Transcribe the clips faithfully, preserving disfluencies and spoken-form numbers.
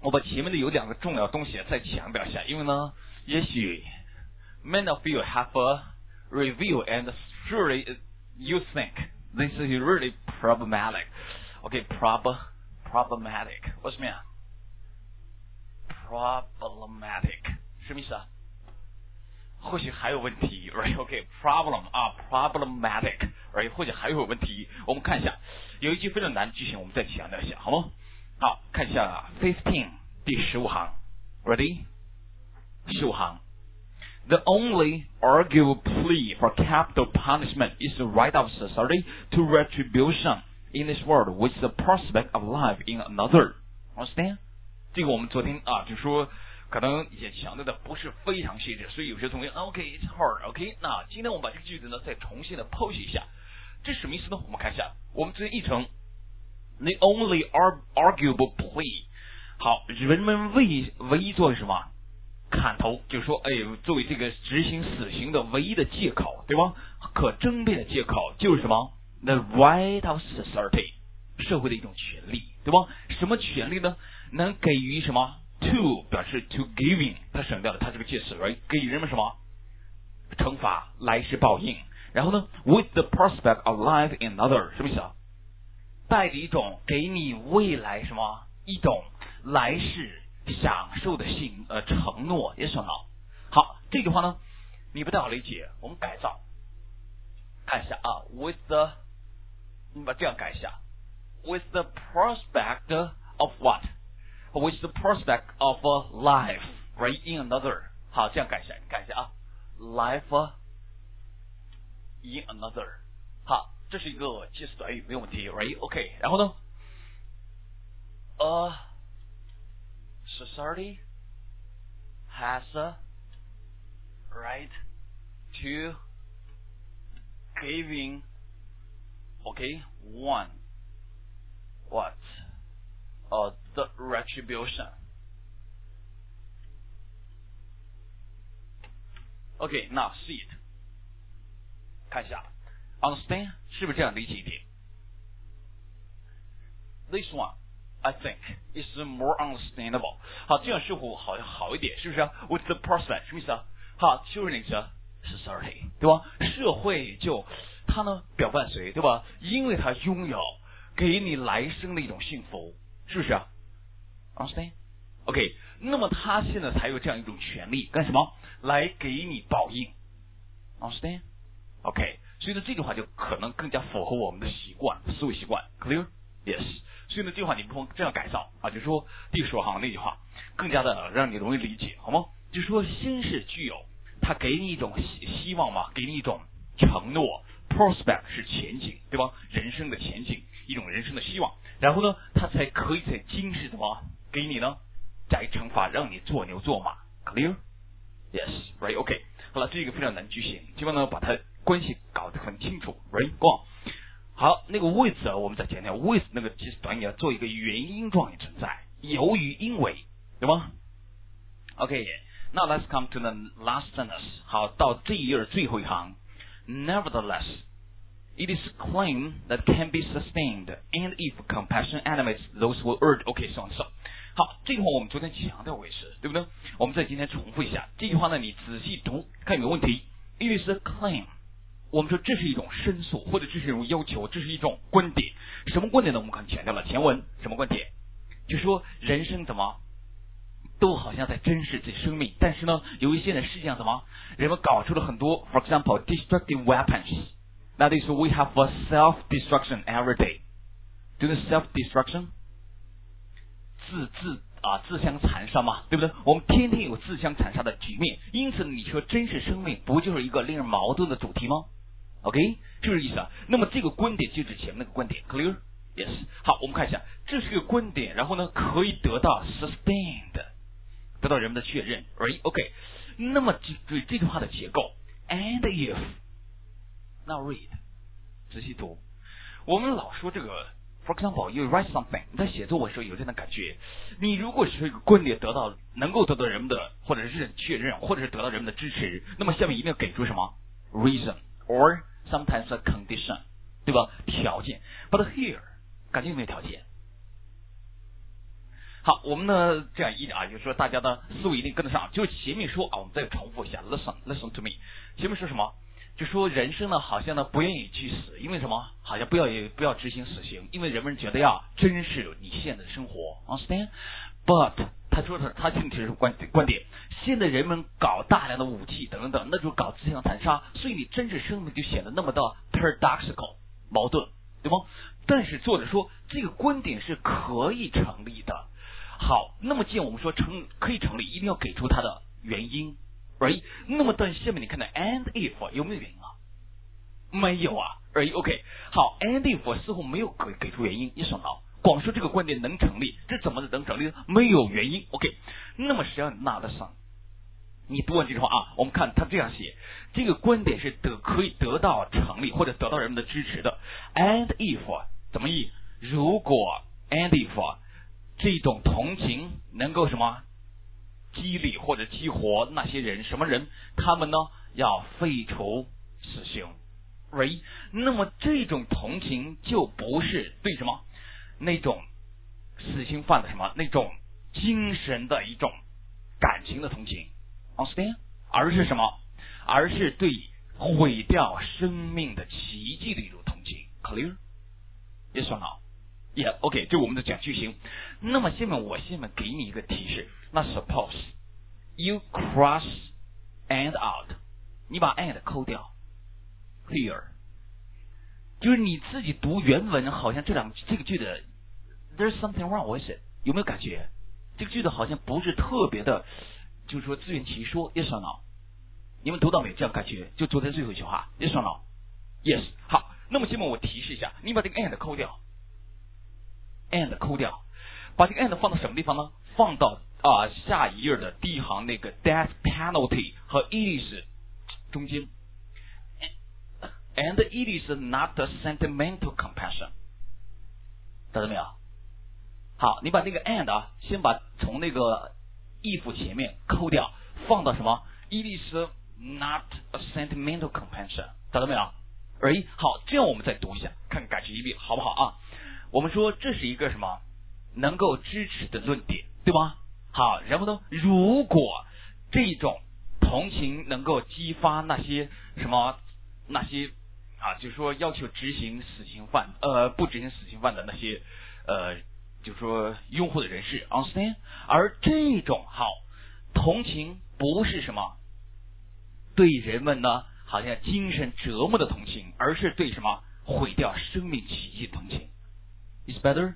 我把前面的有两个重要东西再强调一下，因为呢，也许 many of you have a review and surely you think this is really problematic. Okay, prob problematic. 我什么呀 ？problematic 什么意思啊？或许还有问题 ，right? Okay, problem 啊 ，problematic, right? 或许还有问题。我们看一下，有一句非常难的句型，我们再强调一下，好吗？好，看一下 fifteen 第十五行 ，ready？ 十五行 ，The only arguable plea for capital punishment is the right of society to retribution in this world with the prospect of life in another. Understand？ 这个我们昨天啊就说。可能也强调的不是非常细致，所以有些同学 OK it's hard OK。那今天我们把这个句子呢再重新的剖析一下，这什么意思呢？我们看一下，我们直接译成 the only arguable plea。好，人们唯唯一作为什么砍头，就是说，哎，作为这个执行死刑的唯一的借口，对吧？可争辩的借口就是什么 ？the right of society， 社会的一种权利，对吧？什么权利呢？能给予什么？ To 表示 to giving， 它省掉了它这个介词 ，right？ 给予人们什么惩罚，来世报应。然后呢 ，with the prospect of life in another， 什么意思啊？带着一种给你未来什么一种来世享受的信呃承诺，也说到。好，这句话呢，你不太好理解，我们改造，看一下啊 ，with the， 你把这样改一下 ，with the prospect of what？With the prospect of a life, right, in another. 好，这样改一下，改一下啊 ，life in another. 好，这是一个介词短语，没有问题 ，right? OK. 然后呢 ，a society has a right to giving, OK, one, what? Uh, the retribution. Okay, now see it. 看一下 ，understand 是不是这样理解一点 ？This one, I think, is more understandable. 好，这样似乎好像好一点，是不是啊 ？With the prospect 什么意思啊？好，就是那个 society， 对吧？社会就它呢表伴随，对吧？因为它拥有给你来生的一种幸福。是不是啊 ？Understand? OK， 那么他现在才有这样一种权利，干什么？来给你报应。Understand? OK， 所以呢，这句话就可能更加符合我们的习惯、思维习惯。Clear? Yes。所以呢，这句话你不妨这样改造啊，就是说第十行那句话更加的让你容易理解，好吗？就是说，先是具有他给你一种希希望嘛，给你一种承诺 ，prospect 是前景，对吧？人生的前景，一种人生的希望。然后呢，他才可以在今世怎么给你呢？加以惩罚，让你做牛做马。Clear? Yes, right? OK。好了，这是一个非常难句型，希望呢把它关系搞得很清楚。Right? Go on。好，那个 with 我们再强调 with 那个介词短语要做一个原因状语存在，由于因为，对吗 ？OK。Now let's come to the last sentence。好，到这一页最后一行。Nevertheless。It is a claim that can be sustained, and if compassion animates those who urge, OK, so and so. 好，这句话我们昨天强调过一次，对不对？我们再今天重复一下这句话呢，你仔细读，看有没有问题。It is a claim， 我们说这是一种申诉，或者这是一种要求，这是一种观点。什么观点呢？我们刚才强调了前文什么观点？就说人生怎么都好像在珍视自己生命，但是呢，由于现在世界上怎么人们搞出了很多 ，for example, destructive weapons。That is, we have a self-destruction every day. Do the self-destruction? 自自啊自相残杀嘛，对不对？我们天天有自相残杀的局面，因此你说真实生命不就是一个令人矛盾的主题吗 ？OK， 是不是意思啊？那么这个观点就指前面那个观点 ，clear？ Yes。好，我们看一下，这是个观点，然后呢可以得到 sustained， 得到人们的确认 ，right？OK。那么这这句话的结构 ，and if。Now read， 仔细读。我们老说这个 ，for example, you write something， 你在写作文的时候有这样的感觉，你如果是一个观点得到能够得到人们的或者是确认，或者是得到人们的支持，那么下面一定要给出什么 reason or sometimes a condition， 对吧？条件。But here， 感觉有没有条件？ 好，我们呢这样一啊，就是说大家的思维一定跟得上。就是前面说啊，我们再重复一下 ，listen listen to me。前面说什么？就说人生呢，好像呢不愿意去死，因为什么？好像不要不要执行死刑，因为人们觉得要珍视你现在的生活 ，understand？But 他说的他听的是观观点，现在人们搞大量的武器等等等，那就搞自相残杀，所以你真实生命就显得那么的 paradoxical 矛盾，对吗？但是作者说这个观点是可以成立的。好，那么既然我们说成可以成立，一定要给出它的原因 ，right？ 那么但下面你看到 and if 有没有原因啊？没有啊 ，right？ OK， 好 ，and if 似乎没有给给出原因，你说呢？光说这个观点能成立，这怎么能成立？没有原因 ，OK？ 那么实际上拿得上。你读完这句话啊，我们看他这样写，这个观点是得可以得到成立或者得到人们的支持的。And if 怎么译？如果 and if 这种同情能够什么激励或者激活那些人，什么人？他们呢要废除死刑 ，right？ 那么这种同情就不是对什么那种死刑犯的什么那种精神的一种感情的同情 ，understand？ 而是什么？而是对毁掉生命的奇迹的一种同情 ，clear？Yes or no？Yeah, OK， 这是我们的讲句型。那么下面我下面给你一个提示，那 suppose you cross and out， 你把 and 抠掉 ，here， 就是你自己读原文，好像这两这个句子 there's something wrong with it， 有没有感觉？这个句子好像不是特别的，就是说自圆其说 ，yes or no？ 你们读到没？这样感觉？就昨天最后一句话 ，yes or no？Yes， 好，那么下面我提示一下，你把这个 and 抠掉。and 抠掉，把这个 and 放到什么地方呢？放到啊、呃、下一页的第一行那个 death penalty 和 it is 中间 ，and it is not a sentimental compassion， 找到没有？好，你把那个 and 啊，先把从那个 if 前面抠掉，放到什么 ？it is not a sentimental compassion， 找到没有？哎，好，这样我们再读一下，看感觉一遍好不好啊？我们说这是一个什么能够支持的论点，对吗？好，然后呢，如果这种同情能够激发那些什么那些啊，就是说要求执行死刑犯呃不执行死刑犯的那些呃，就是说拥护的人士 ，understand？ 而这种好同情不是什么对人们呢好像精神折磨的同情，而是对什么毁掉生命奇迹的同情。Is better?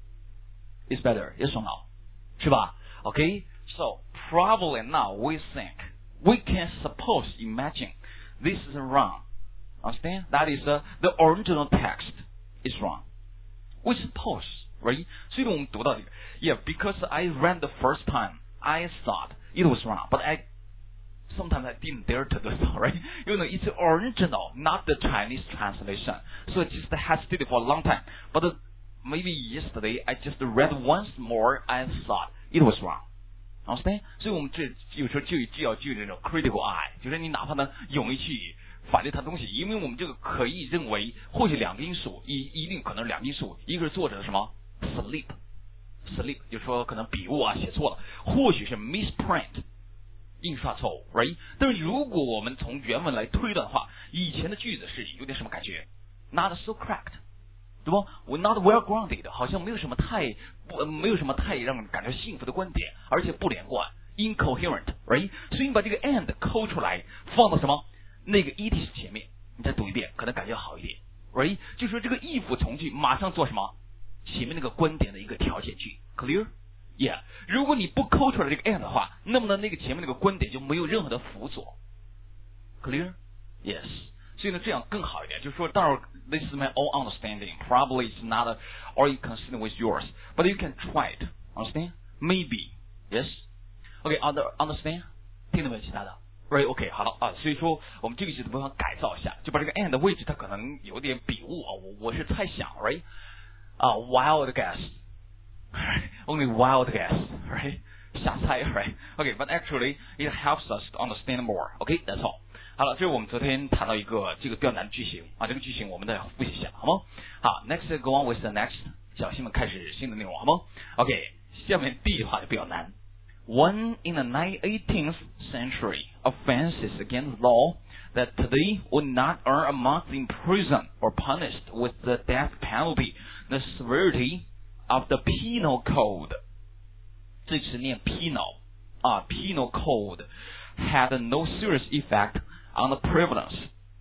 Is better? Yes or no? 是吧 ？Okay, so probably now we think we can suppose, imagine this is wrong. Understand? That is uh, the original text is wrong. We suppose, right? 所以我们读到这个 ，Yeah, because I read the first time, I thought it was wrong, but I sometimes I didn't dare to do so, right? You know, it's original, not the Chinese translation. So I just hesitated for a long time, but the, maybe yesterday I just read once more and thought it was wrong. Understand? 所以我们这有时候就就要具有这种 critical eye， 就是你哪怕呢勇于去反对他东西，因为我们这个可以认为或许两个因素，一一定可能两个因素，一个是作者的什么 slip slip， 就是说可能笔误啊写错了，或许是 misprint 印刷错误 ，right？ 但是如果我们从原文来推断的话，以前的句子是有点什么感觉 ？Not so correct。对吧 ？We're not well grounded， 好像没有什么太不没有什么太让人感到幸福的观点，而且不连贯 ，incoherent，right？ 所以你把这个 and 抠出来，放到什么那个 it is 前面，你再读一遍，可能感觉好一点 ，right？ 就说这个 if 从句马上做什么？前面那个观点的一个条件句 ，clear？Yeah， 如果你不抠出来这个 and 的话，那么呢那个前面那个观点就没有任何的辅佐 ，clear？Yes。所以呢，这样更好一点，就是说，当然 ，this is my own understanding. Probably it's not a, or inconsistent with yours, but you can try it. Understand? Maybe, yes. Okay, under understand? 听到没有？其他的 ？Right? OK， 好了啊。所以说，我们这个句子不妨改造一下，就把这个 and 的位置它可能有点笔误啊。我我是猜想 ，right？ 啊、uh, ，wild guess, only wild guess, right？ 瞎猜 ，right？ OK, but actually it helps us to understand more. OK, that's all. 好了，这是我们昨天谈到一个这个比较难的句型啊，这个句型我们再复习一下，好吗？好 ，next go on with the next， 小新们开始新的内容，好吗 ？OK， 下面第一句话就比较难。When in the eighteenth century, offenses against law that today would not earn a month in prison or punished with the death penalty, the severity of the penal code. 这是念 penal 啊 penal code had no serious effect on the prevalence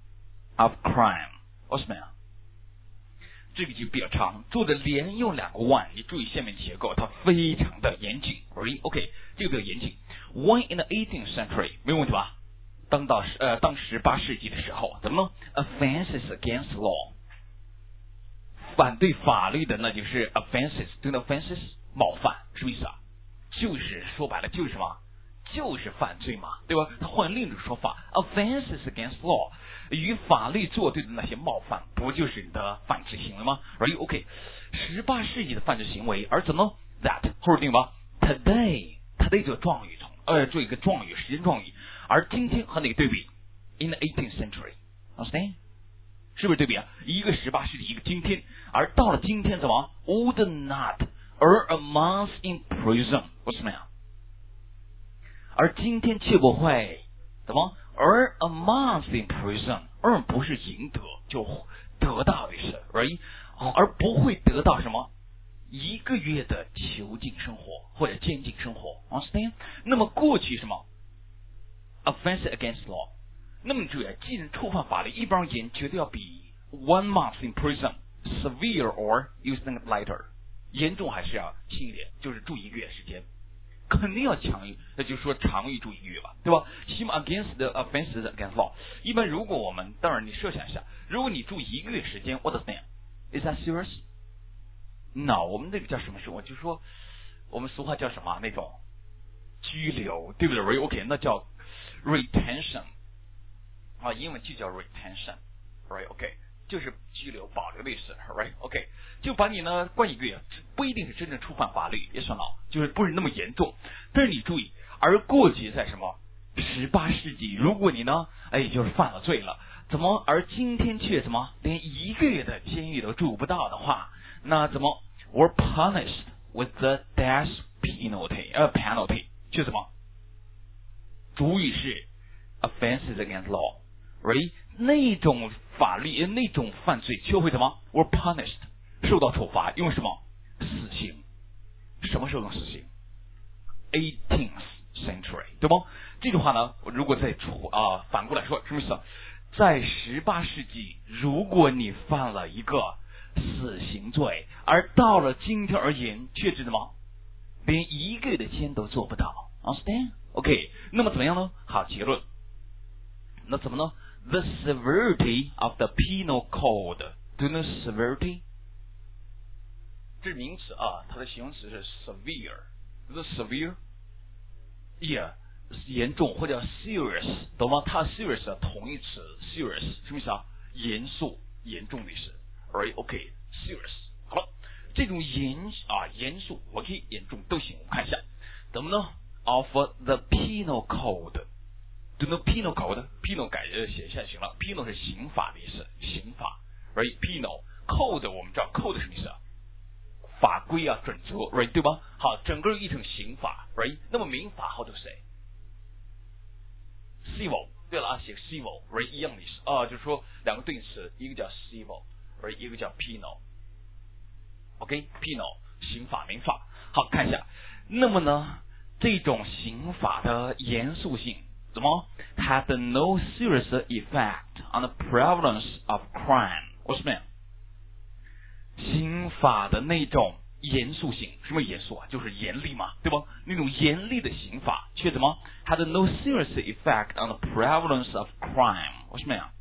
of crime. 为什么呀？这个就比较长，做的连用两个 one， 你注意下面结构，它非常的严谨。OK， 这个比较严谨。One in the eighteenth century 没有问题吧？当到呃当十八世纪的时候，怎么呢 ？Offenses against law， 反对法律的那就是 offenses， 对 offenses 冒犯，什么意思啊？就是说白了就是什么？就是犯罪嘛，对吧？他换另一种说法 ，offenses against law。与法律作对的那些冒犯，不就是你的犯罪行为吗 ？Right? OK， 十八世纪的犯罪行为，而怎么 that 后边定吧 ？Today， today 这个状语从呃做一个状语，时间状语，而今天和哪个对比 ？In the eighteenth century，understand？ 是不是对比啊？一个十八世纪，一个今天，而到了今天怎么 ？Would not earn a month in prison， 为什么呀？而今天却不会怎么？而 a month in prison， 而不是赢得，就得到的是 ，right？ 而不会得到什么一个月的囚禁生活或者监禁生活 ，understand？ 那么过去什么 offense against law？ 那么你注意，既然触犯法律，一般而言绝对要比 one month in prison severe or using lighter 严重还是要轻一点，就是住一个月时间。肯定要强于，那就是说长于住一个月吧，对吧？起码 against the offenses against law。一般如果我们，当然你设想一下，如果你住一个月时间 ，what does that mean？Is that serious？ No， 我们那个叫什么时候？就说我们俗话叫什么？那种拘留，对不对 ？OK， 那叫 retention 啊，英文就叫 retention，right？OK， 就是拘留、保留的意思 ，right？OK， 就把你呢关一个月，不一定是真正触犯法律，也算了，就是不是那么严重。但是你注意，而过去在什么十八世纪，如果你呢，哎，就是犯了罪了，怎么而今天却怎么连一个月的监狱都住不到的话，那怎么 were punished with the death penalty， 呃 penalty 就什么？主语是 offenses against law，right？ 那种法律那种犯罪就会怎么 were punished 受到处罚，用什么？死刑。什么时候用死刑 ？eighteenth century， 对吗？这句话呢，如果再出啊、呃、反过来说，什么意思？在十八世纪，如果你犯了一个死刑罪，而到了今天而言，却是什么？连一个月的监都做不到 ，understand？ OK， 那么怎么样呢？好，结论。那怎么呢 ？The severity of the penal code，do you know severity？这是名词啊，它的形容词是 severe。The severe，yeah， 严重或者 serious， 懂吗？它 serious 的同义词 serious 什么意思啊？严肃、严重的意思。Alright， OK，serious。好了，这种严啊严肃 ，OK， 严重都行。我们看一下，怎么呢 ？Of the penal code，do you know penal code？penal 改呃写一下就行了。penal 是刑法的意思，刑法。Right，penal code 我们知道 code 什么意思啊？法规啊，准则 ，right 对吧？好，整个译成刑法 ，right？ 那么民法后头谁 ？civil， 对了啊，写 civil，right 一样的意思啊，就是说两个对应词，一个叫 civil，right 一个叫 penal。OK，penal 刑法、民法。好，看一下，那么呢，这种刑法的严肃性怎么 ？Had no serious effect on the prevalence of crime。为什么呀？刑法的那种严肃性，什么严肃啊？就是严厉嘛，对吧？那种严厉的刑法却怎么 had no serious effect on the prevalence of crime？ 为什么呀？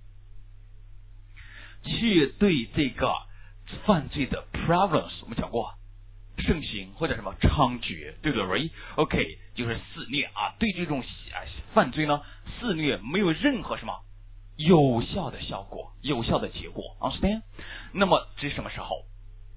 却对这个犯罪的 prevalence 我们讲过，盛行或者什么猖獗，对不对 ？OK， 就是肆虐啊，对这种犯罪呢肆虐没有任何什么有效的效果、有效的结果 ，understand？ 那么这是什么时候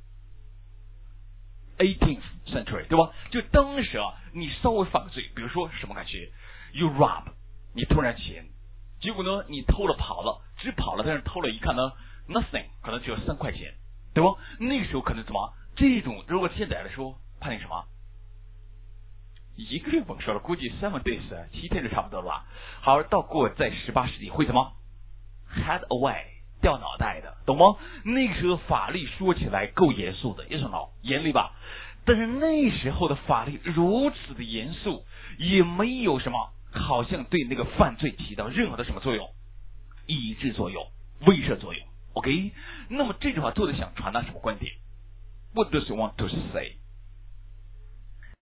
？eighteenth century， 对吧？就当时啊，你稍微犯个罪，比如说什么感觉 ？You rob， 你偷人钱，结果呢，你偷了跑了，只跑了，但是偷了一看呢 ，nothing， 可能只有三块钱，对吧？那个时候可能怎么？这种如果现在来说，判定什么一个月甭说了，估计 seven days 七天就差不多了吧。好，到过在十八世纪会什么 head away 掉脑袋的，懂吗？那个时候法律说起来够严肃的，也是脑严厉吧。但是那时候的法律如此的严肃，也没有什么好像对那个犯罪起到任何的什么作用，抑制作用、威慑作用。OK， 那么这句话作者想传达什么观点？ What does he want to say？